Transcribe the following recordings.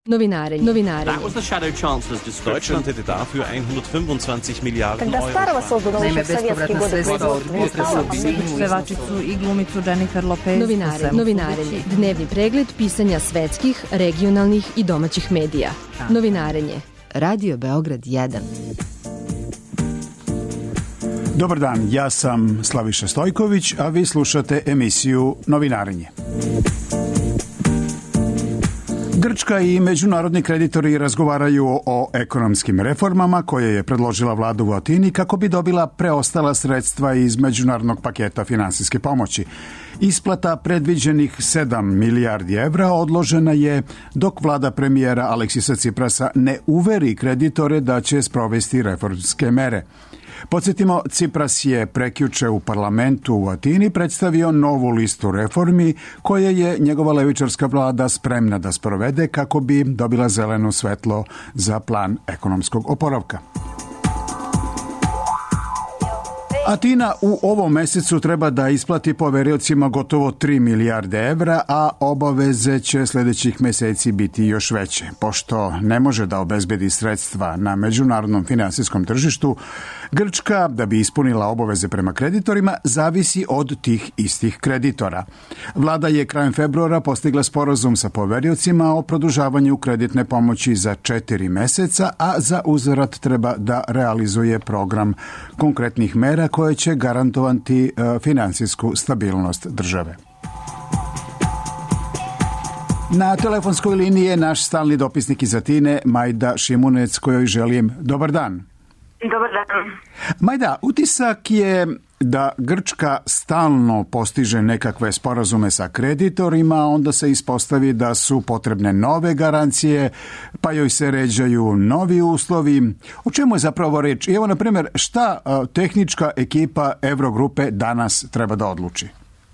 Novinarenje. That was the Shadow Chancellor's description. Deutschland hätte dafür 125 Milijarden Когда старого создано еще в советские годы Pevačicu i glumicu Jennifer Lopez. Novinarenje. Dnevni pregled pisanja svetskih, regionalnih i domaćih medija. Novinarenje. Radio Beograd 1. Dobar dan, ja sam Slaviša Stojković, a vi slušate emisiju Novinarenje. Grčka i međunarodni kreditori razgovaraju o ekonomskim reformama koje je predložila vlada u Atini kako bi dobila preostala sredstva iz međunarodnog paketa finansijske pomoći. Isplata predviđenih 7 milijardi evra odložena je dok vlada premijera Aleksisa Ciprasa ne uveri kreditore da će sprovesti reformske mere. Podsjetimo, Cipras je prekjuče u parlamentu u Atini predstavio novu listu reformi koje je njegova levičarska vlada spremna da sprovede kako bi dobila zeleno svetlo za plan ekonomskog oporavka. Atina u ovom mesecu treba da isplati poveriocima gotovo 3 milijarde evra, a obaveze će sljedećih meseci biti još veće. Pošto ne može da obezbedi sredstva na međunarodnom finansijskom tržištu, Grčka, da bi ispunila obaveze prema kreditorima, zavisi od tih istih kreditora. Vlada je krajem februara postigla sporazum sa poveriocima o produžavanju kreditne pomoći za 4 meseca, a za uzvrat treba da realizuje program konkretnih mera koje će garantovati finansijsku stabilnost države. Na telefonskoj liniji je naš stalni dopisnik iz Atine, Majda Šimunec, kojoj želim dobar dan. Dobar dan. Majda, utisak je da Grčka stalno postiže nekakve sporazume sa kreditorima, onda se ispostavi da su potrebne nove garancije, pa joj se ređaju novi uslovi. O čemu je zapravo reč? I evo, na primjer, šta tehnička ekipa Evrogrupe danas treba da odluči?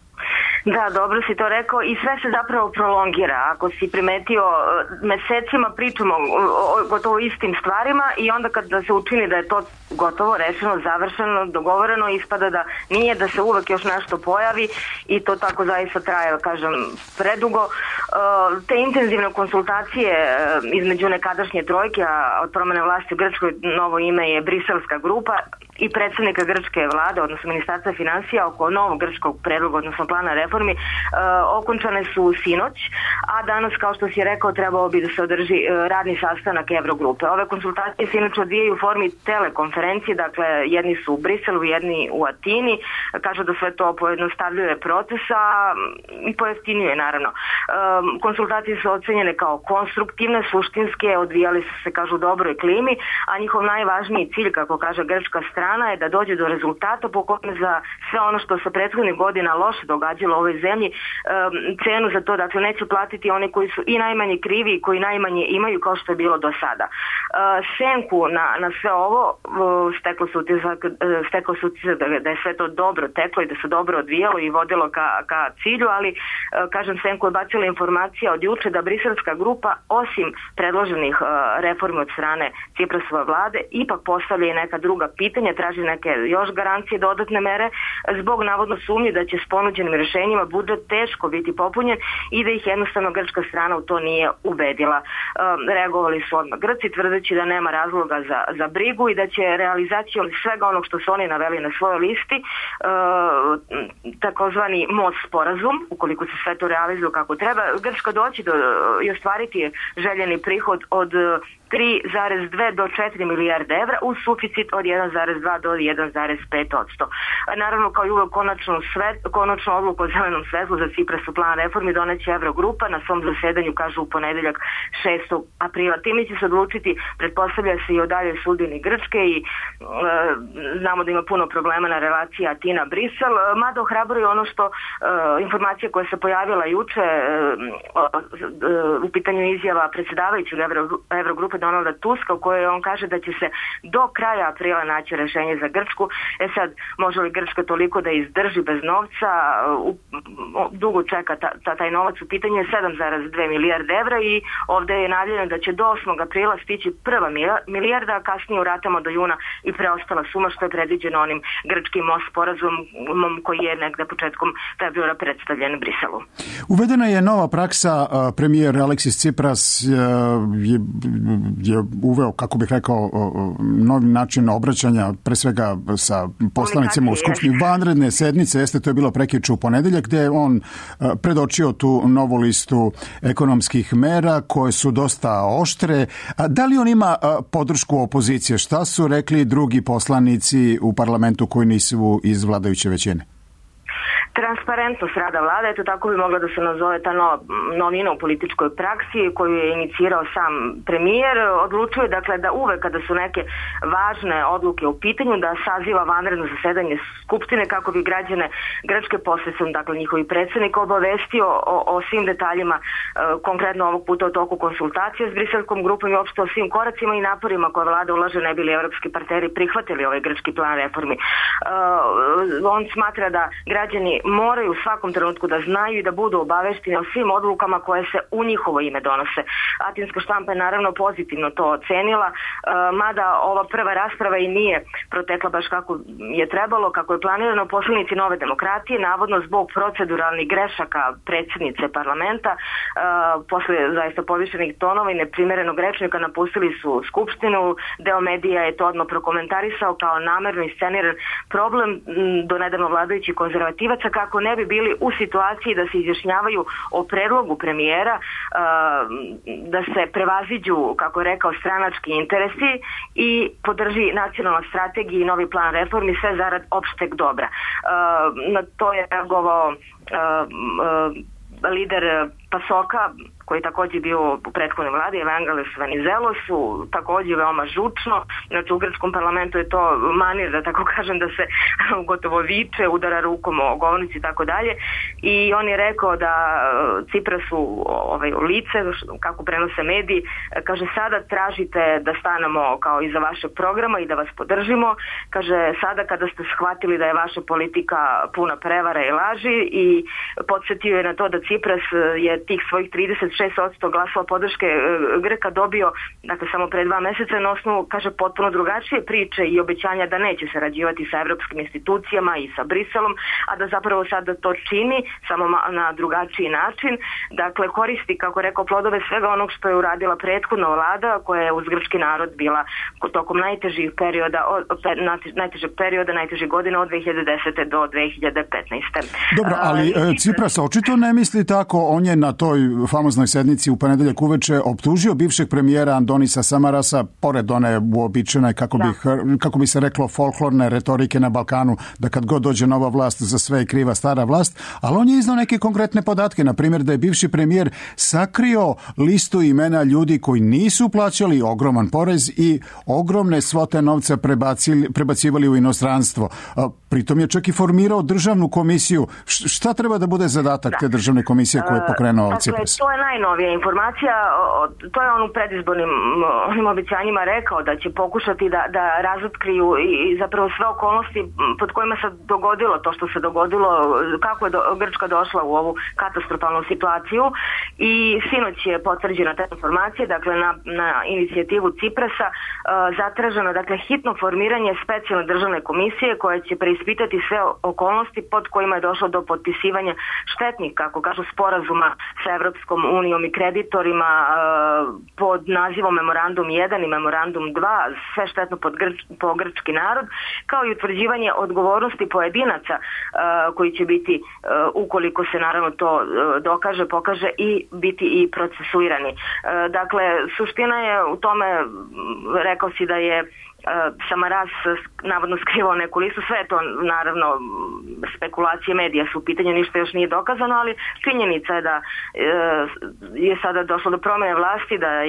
Da, dobro si to rekao i sve se zapravo prolongira. Ako si primetio, mesecima pričamo o gotovo istim stvarima i onda kada se učini da je to gotovo, rešeno, završeno, dogovoreno, ispada da nije, da se uvek još nešto pojavi i to tako zaista traje, kažem, predugo. Te intenzivne konsultacije između nekadašnje trojke, a od promene vlasti u Grčkoj novo ime je Briselska grupa, i predsednika grčke vlade, odnosno ministarstva finansija, oko novog grčkog predloga, odnosno plana reformi, okončane su sinoć, a danas, kao što si rekao, trebao bi da se održi radni sastanak Evrogrupe. Ove konsultacije se inače odvijaju u formi telekonferencije, dakle, jedni su u Briselu, jedni u Atini, kažu da sve to pojednostavljuje procesa i pojeftinjuje, naravno. Konsultacije su ocenjene kao konstruktivne, suštinske, odvijali su se, kažu, u dobroj klimi, a njihov najvažniji cilj, kako kaže grčka strana, je da dođe do rezultata po kojem za sve ono što se prethodnih godina loše događalo u ovoj zemlji, cenu za to, dakle, neće platiti oni koji su i najmanje krivi i koji najmanje imaju, kao što je bilo do sada. Senku na sve ovo steklo se utisak da je sve to dobro teklo i da se dobro odvijalo i vodilo ka cilju, ali kažem, senku je bacila informacija od juče da Briselska grupa, osim predloženih reformi od strane Ciprasove vlade, ipak postavlja i neka druga pitanja, traži neke još garancije, dodatne mere, zbog navodno sumnje da će s ponuđenim rješenjima budžet teško biti popunjen i da ih jednostavno grčka strana u to nije ubedila. Reagovali su odmah Grci, tvrdeći da nema razloga za brigu i da će realizacijom svega onog što su oni naveli na svojoj listi, takozvani most sporazum, ukoliko se sve to realizuje kako treba, Grčka doći i ostvariti željeni prihod od 3,2 do 4 milijarde evra uz suficit od 1,2 do 1,5%. Naravno, kao i uvek, konačnu odluku o zelenom svetlu za Ciprasu plan reformi doneće Evrogrupa na svom zasedanju, kažu, u ponedeljak 6. aprila. Time će se odlučiti, pretpostavlja se, i o daljoj sudbini Grčke i znamo da ima puno problema na relaciji Atina-Brisel, mada ohrabruje ono što informacija koja se pojavila juče u pitanju izjava predsjedavajućeg Evrogrupe Donalda Tuska u kojoj on kaže da će se do kraja aprila naći rešenje za Grčku. Sad, može li Grčka toliko da izdrži bez novca? Dugo čeka taj novac. U pitanju je 7,2 milijarde evra i ovde je najavljeno da će do 8. aprila stići prva milijarda, a kasnije u ratama do juna i preostala suma, što je predviđeno onim grčkim sporazumom koji je negde početkom februara predstavljen Briselu. Uvedena je nova praksa. Premijer Aleksis Tsipras je uveo, kako bih rekao, novi način obraćanja, pre svega sa poslanicima u Skupštini. Vanredne sednice, to je bilo prekjuče u ponedeljak, gde je on predočio tu novu listu ekonomskih mera koje su dosta oštre. Da li on ima podršku opozicije? Šta su rekli drugi poslanici u parlamentu koji nisu iz vladajuće većine? Transparentnost rada vlade, eto tako bi mogla da se nazove ta novina u političkoj praksi koju je inicirao sam premijer. Odlučuje dakle da uvek kada su neke važne odluke u pitanju da saziva vanredno zasedanje Skupštine kako bi građane Grčke posredstvom, dakle njihovi predsednika, obavestio o svim detaljima, konkretno ovog puta o toku konsultacija s briselskom grupom i uopšte o svim koracima i naporima koje vlada ulaže ne bi li evropski partneri prihvatili ovaj grčki plan reformi. On smatra da građani moraju u svakom trenutku da znaju i da budu obavešteni o svim odlukama koje se u njihovo ime donose. Atinska štampa je naravno pozitivno to ocenila, mada ova prva rasprava i nije protekla baš kako je trebalo, kako je planirano. Poslanici Nove demokratije, navodno zbog proceduralnih grešaka predsjednice parlamenta, posle zaista povišenih tonova i neprimerenog rečnika napustili su Skupštinu. Deo medija je to odmah prokomentarisao kao namerno isceniran problem do nedavno vladajućih konzervativaca, kako ne bi bili u situaciji da se izjašnjavaju o predlogu premijera, da se prevaziđu, kako je rekao, stranački interesi i podrži nacionalna strategija i novi plan reformi, sve zarad opšteg dobra. Na to je reagovao lider PASOK-a, koji je također bio u prethodnoj vladi, Evangelos Venizelos, su također veoma žučno. Znači u grčkom parlamentu je to manir, da tako kažem, da se gotovo viče, udara rukom o govornici i tako dalje. I on je rekao da Ciprasu u lice, kako prenose mediji, kaže sada tražite da stanemo kao iza vašeg programa i da vas podržimo. Kaže sada kada ste shvatili da je vaša politika puna prevara i laži, i podsjetio je na to da Cipras je tih svojih 36% glasova podrške Grka dobio, dakle, samo pre 2 meseca na osnovu, kaže, potpuno drugačije priče i obećanja da neće sarađivati sa evropskim institucijama i sa Briselom, a da zapravo sada to čini, samo na drugačiji način. Dakle, koristi, kako rekao, plodove svega onog što je uradila prethodna vlada, koja je uz grčki narod bila tokom najtežih godina od 2010. do 2015. Dobro, ali Cipras očito ne misli tako. On je na toj famoznoj sednici u ponedeljak uveče optužio bivšeg premijera Andonisa Samarasa, pored one uobičajene, kako bi se reklo, folklorne retorike na Balkanu, da kad god dođe nova vlast za sve je kriva stara vlast, ali on je iznao neke konkretne podatke, na primjer da je bivši premijer sakrio listu imena ljudi koji nisu plaćali ogroman porez i ogromne svote novca prebacivali u inostranstvo. Pritom je čak i formirao državnu komisiju. Šta treba da bude zadatak te državne komisije koje je pokrenuo Cipras? To je najnovija informacija. To je on u predizbornim onim obećanjima rekao da će pokušati da razotkriju i zapravo sve okolnosti pod kojima se dogodilo to što se dogodilo, kako je Grčka došla u ovu katastrofalnu situaciju, i sinoć je potvrđena ta informacija. Dakle, na inicijativu Ciprasa zatraženo, dakle, hitno formiranje specijalne državne komisije koja će preispitati sve okolnosti pod kojima je došlo do potpisivanja štetnih, kako kažu, sporazuma sa Evropskom unijom i kreditorima pod nazivom Memorandum 1 i Memorandum 2, sve štetno po grčki narod, kao i utvrđivanje odgovornosti pojedinaca koji će biti, ukoliko se naravno to dokaže, pokaže, i biti i procesuirani. Dakle, suština je u tome, rekao si da je Samaras navodno skrivao neku listu, sve je to naravno spekulacije medija su u pitanju, ništa još nije dokazano, ali činjenica je da je sada došlo do promjene vlasti, da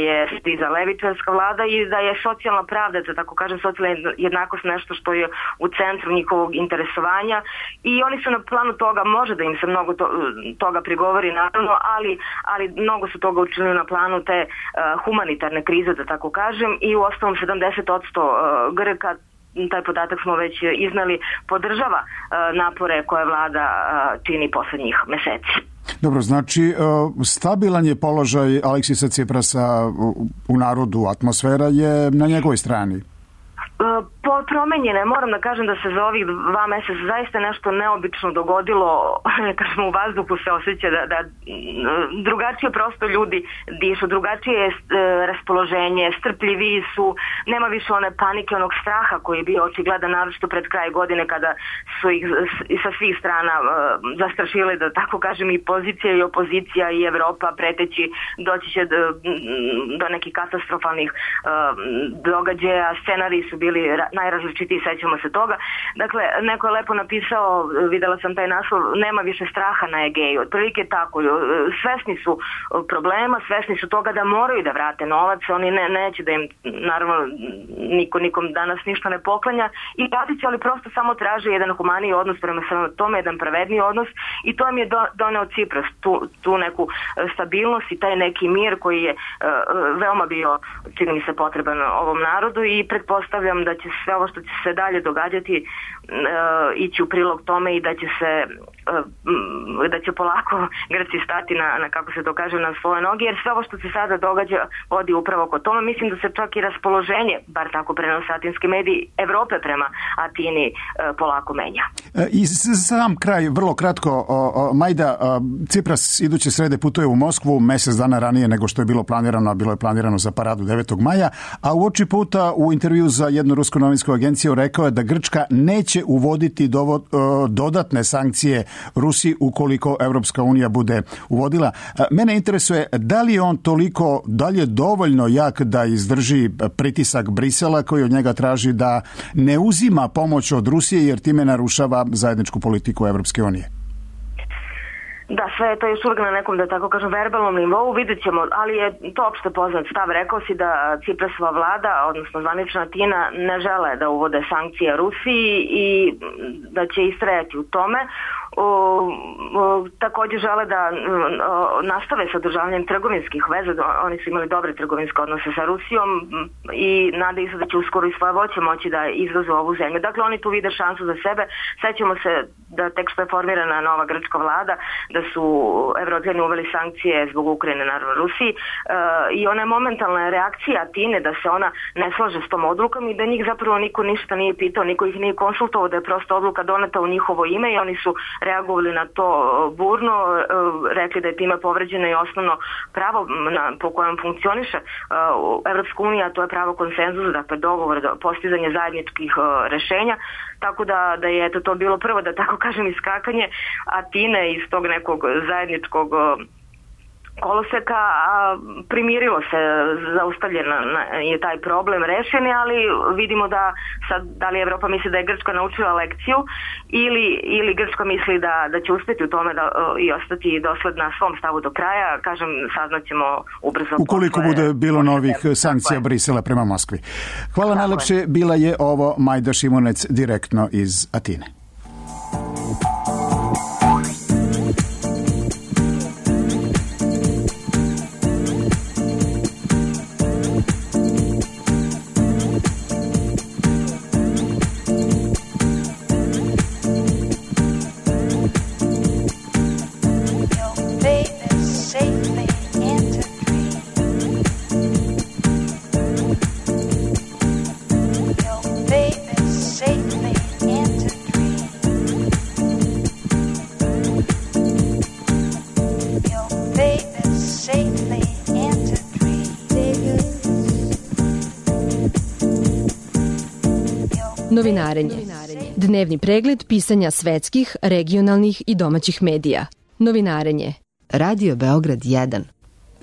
je stiza levičarska vlada i da je socijalna pravda, da tako kažem, socijalna jednakost nešto što je u centru njihovog interesovanja i oni su na planu toga, može da im se mnogo toga prigovori naravno, ali mnogo su toga učinili na planu te humanitarne krize, da tako kažem, i u osnovom 70% Grka, taj podatak smo već iznali, podržava napore koje vlada čini poslednjih meseci. Dobro, znači stabilan je položaj Aleksisa Ciprasa u narodu, atmosfera je na njegovoj strani. Promenjene, moram da kažem da se za ovih 2 meseca zaista nešto neobično dogodilo, kažemo u vazduhu se osjeća da drugačije prosto ljudi dišu, drugačije je raspoloženje, strpljiviji su, nema više one panike, onog straha koji je bio očigledan naročito pred kraj godine kada su ih sa svih strana zastrašili, da tako kažem, i pozicija i opozicija i Evropa preteći doći će do nekih katastrofalnih događaja, scenariji su bili najrazličitiji, sećamo se toga. Dakle, neko je lepo napisao, videla sam taj naslov, nema više straha na Egeju. Otprilike tako, svesni su problema, svesni su toga da moraju da vrate novac, oni neće da im, naravno, nikom danas ništa ne poklanja i radit će, ali prosto samo traže jedan humaniji odnos prema tome, jedan pravedniji odnos i to im je doneo Cipras, tu neku stabilnost i taj neki mir koji je veoma bio, čini mi se, potreban ovom narodu i pretpostavljam da će sve ovo što će se dalje događati ići u prilog tome i da će polako Grci stati na kako se to kaže, na svoje noge, jer sve ovo što se sada događa vodi upravo kod tome. Mislim da se čak i raspoloženje, bar tako prenose atinski mediji, Evrope prema Atini polako menja. I sam kraj, vrlo kratko, Majda, Cipras iduće srede putuje u Moskvu mesec dana ranije nego što je bilo planirano, a bilo je planirano za paradu 9. maja, a uoči puta u intervju za jednu rusku novinsku agenciju rekao je da Grčka neće uvoditi dodatne sankcije Rusiji ukoliko Evropska unija bude uvodila. Mene interesuje da li je on toliko, da li je dovoljno jak da izdrži pritisak Brisela koji od njega traži da ne uzima pomoć od Rusije jer time narušava zajedničku politiku Evropske unije. Da, sve je to još uvijek na nekom, da tako kažem, verbalnom nivou, vidjet ćemo, ali je to opšte poznat stav. Rekao si da Ciprasova vlada, odnosno zvanična Atina, ne žele da uvode sankcije Rusiji i da će istrajati u tome. Također žele da nastave sa održavanjem trgovinskih veza. Oni su imali dobre trgovinske odnose sa Rusijom i nadaju se da će uskoro i svoje voće moći da izvoze ovu zemlju. Dakle, oni tu vide šansu za sebe. Sećamo se da tek što je formirana nova grčka vlada, da su Evropljani uveli sankcije zbog Ukrajine, naravno Rusiji, i ona momentalna reakcija Atine da se ona ne slaže s tom odlukom i da njih zapravo niko ništa nije pitao, niko ih nije konsultovao, da je prosto odluka doneta u njihovo ime i oni su reagovali na to burno, rekli da je time povređeno i osnovno pravo po kojem funkcioniše Evropska unija, to je pravo konsenzusa, dakle dogovor, postizanje zajedničkih rešenja, tako da je to bilo prvo, da tako kažem, iskakanje Atine iz tog nekog zajedničkog koloseka, a primirilo se, zaustavljen je taj problem, rešen je, ali vidimo da sad, da li Evropa misli da je Grčka naučila lekciju ili Grčka misli da će uspjeti u tome i ostati dosledna svom stavu do kraja, kažem, saznaćemo ubrzo. Ukoliko bude bilo novih sankcija Brisela prema Moskvi. Hvala najlepše, bila je ovo Majda Šimunec direktno iz Atine. Novinarenje. Dnevni pregled pisanja svetskih, regionalnih i domaćih medija. Novinarenje. Radio Beograd 1.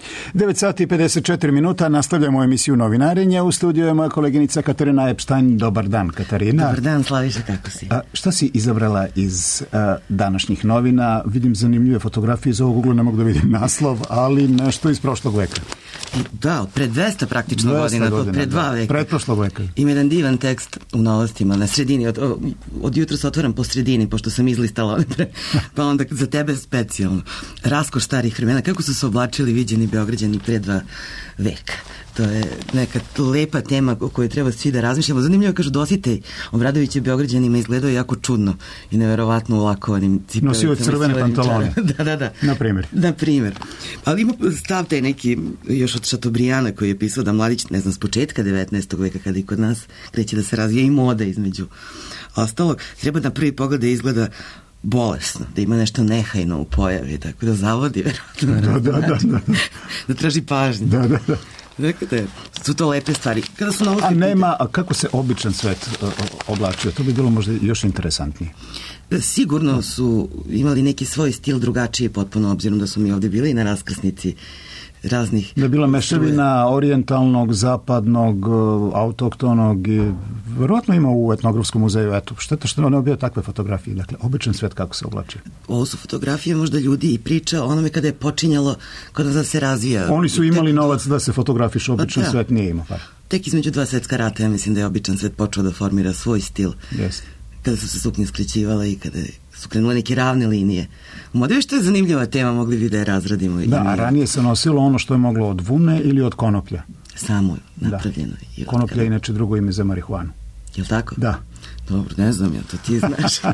9 sati i 54 minuta, nastavljamo emisiju Novinarenja. U studiju je moja koleginica Katarina Epstein. Dobar dan, Katarina. Dobar dan, Slaviša, kako si? Šta si izabrala iz današnjih novina? Vidim zanimljive fotografije, iz ovog ugla ne mogu da vidim naslov, ali nešto iz prošlog veka. Da, od pre 200 praktično godina, od pre 2 veka. Pretprošlog veka. Ima jedan divan tekst u Novostima, na sredini, od jutra se otvaram po sredini, pošto sam izlistala, pa onda za tebe specijalno. Raskoš starih vremena, kako su se oblačili viđeni Beograđani pre 2 veka. To je neka lepa tema o kojoj treba svi da razmišljamo. Zanimljivo, kažu, Dositej Obradović je Beograđanima izgledao jako čudno i neverovatno ulakovanim cipelicama. Nosio crvene pantalone. Da. Na primjer. Ali ima stav taj neki još od Šatobrijana koji je pisao da mladić, ne znam, s početka 19. veka, kada i kod nas kreće da se razvija i moda između ostalog, treba na prvi pogled da izgleda bolesno, da ima nešto nehajno u pojavi, tako da zavodi verovatno. Da traži pažnju. Da. Dakle, su to lepe stvari. Kada su a kako se običan svet oblačio? To bi bilo možda još interesantnije. Sigurno su imali neki svoj stil drugačiji potpuno, obzirom da su mi ovdje bili na raskrsnici raznih... Da je bila mešavina orijentalnog, zapadnog, autoktonog i verovatno ima u etnografskom muzeju. Eto, šteta što ne obio takve fotografije. Dakle, običan svet kako se oblačio. Ovo su fotografije možda ljudi i priča o onome kada je počinjalo, kada se razvija. Oni su imali novac da se fotografiš, običan svet nije imao. Tek između 2 svetska rata, ja mislim da je običan svet počeo da formira svoj stil. Yes. Kada su se suknje skrećivale i kada su krenule neke ravne linije. U modevi što je zanimljiva tema, mogli bi da je razradimo. Da, a ranije se nosilo ono što je moglo od vune ili od konoplja. Samo napravljeno. Da. Konoplja je inače drugo ime za marihuanu. Je li tako? Da. Dobro, ne znam ja, to ti znaš.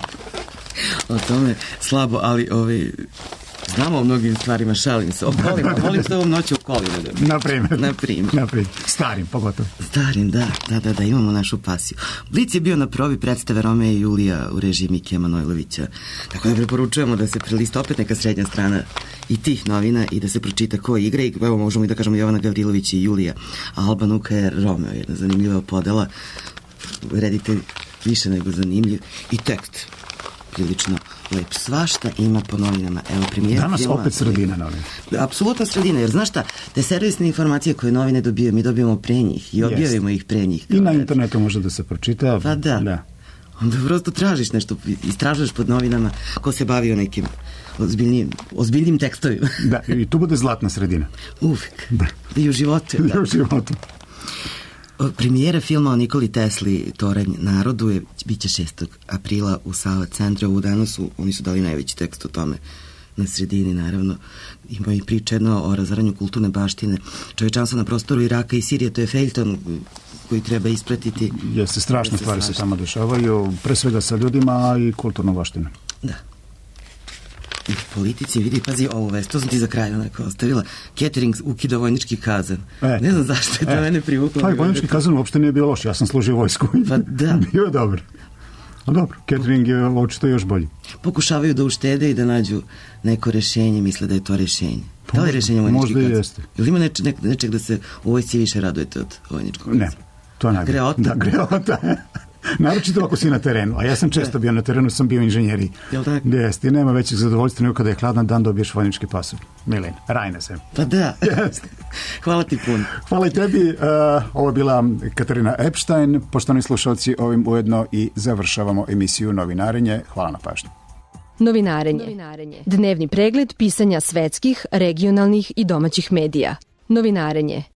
O tome slabo, ali znamo o mnogim stvarima, šalim se. Volim što ovom noću u kolima. Na primjer. Starim, pogotovo. Starim, da, imamo našu pasiju. Blic je bio na probi predstave Romeo i Julija u režiji Mikija Manojlovića. Tako da preporučujemo da se prelista opet neka srednja strana i tih novina i da se pročita ko igra. I evo možemo i da kažemo Jovana Gavrilović i Julija. A Alba Nuka je Romeo, jedna zanimljiva podela. Reditelj više nego zanimljiv. I tekst prilično lep. Svašta ima po novinama. Evo, premijera danas filma, opet sredina novina. Apsolutno sredina, jer znaš šta, te servisne informacije koje novine dobiju, mi dobijemo pre njih i objavimo ih pre njih. I na internetu može da se pročita. Pa da. Onda prosto tražiš nešto, istražuješ pod novinama ko se bavio nekim ozbiljnim tekstovima. Da, i tu bude zlatna sredina. Uvijek. Da. I u životu. I u životu. Premijera filma o Nikoli Tesli Toranj narodu biće 6. aprila u Sava centra. U danas oni su dali najveći tekst o tome na sredini, naravno. Ima i priča jedno o razaranju kulturne baštine čovječanstva na prostoru Iraka i Sirije. To je feljton koji treba ispratiti. Jeste, strašne stvari se tamo dešavaju, pre svega sa ljudima, a i kulturnom baštinom. Da. I politici, vidi, pazi ovu vest, to sam ti za kraj onako ostavila. Catering ukida vojnički kazan. Ne znam zašto je to mene privuklo. Pa i vojnički kazan uopšte nije bilo loš, ja sam služio vojsku. Pa da. Bio je dobro. A dobro, catering je očito još bolji. Pokušavaju da uštede i da nađu neko rešenje, misle da je to rešenje. Da li je rešenje vojnički kazan? Možda i jeste. Ili ima nečeg da se u vojsci više radujete od vojničkog kazana? Ne, to je najbolje. Greota? Da, greota. Naročito ako si na terenu, a ja sam često bio na terenu, sam bio inženjeri. Jel' tako? Jeste, nema većeg zadovoljstva nego kada je hladan dan dobiješ vojnički pasulj. Milen, rajne se. Pa da. Hvala ti puno. Hvala i tebi. Ovo je bila Katarina Epstein. Poštovani slušalci, ovim ujedno i završavamo emisiju Novinarenje. Hvala na pažnju. Novinarenje. Dnevni pregled pisanja svetskih, regionalnih i domaćih medija. Novinarenje.